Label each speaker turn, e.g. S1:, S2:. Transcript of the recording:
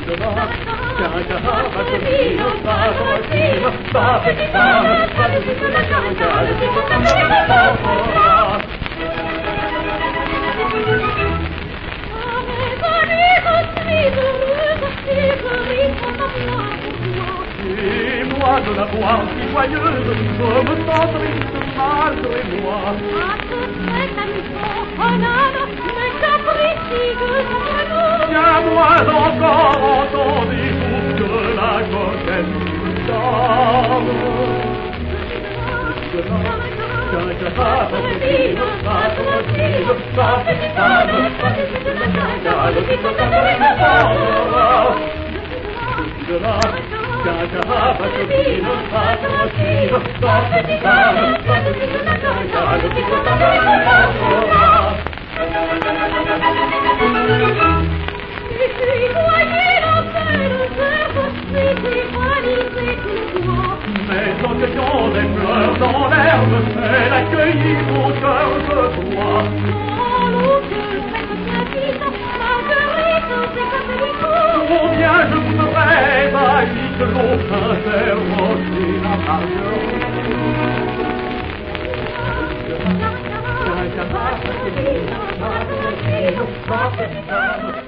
S1: Et moi de la voir si joyeuse, je me sens triste malgré moi.
S2: À ce fait, canonade, mais caprici que nous.
S1: Tiens-moi encore, entendez-vous que la coquette nous dort. Mais en cueillant des fleurs dans l'herbe, elle accueillit mon cœur de toi. Oh bien, je voudrais haï que l'on s'interroger la marion.